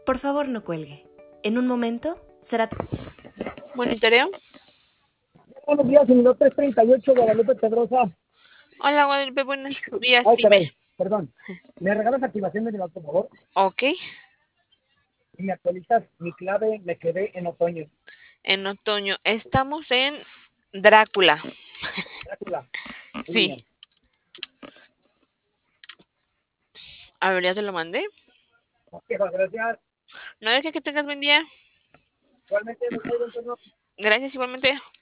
Por favor, no cuelgue. En un momento será... Monitoreo. Buenos días, minuto 338, Guadalupe Pedrosa. Hola, Guadalupe, buenos días, Ay, dime. caray, perdón. ¿Me regalas activación de mi por favor? Ok, Y me actualizas mi clave, me quedé en otoño. en otoño. Estamos en Drácula. Drácula. Muy Sí. bien. A ver, ya te lo mandé. Ok, pues, gracias. No dejes que tengas buen día. Igualmente, me traigo un turno. Gracias igualmente.